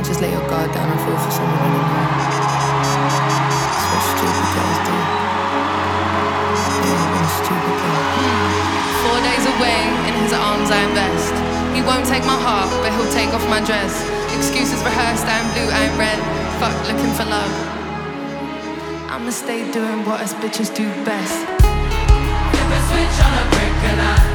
can't just let your guard down and fall for someone anymore. That's what stupid girls do. Yeah, I'm a stupid girl. 4 days away, in his arms I invest. He won't take my heart, but he'll take off my dress. Excuses rehearsed, I'm blue, I'm red. Fuck looking for love. I'ma stay doing what us bitches do best. Flip a switch on a brick and I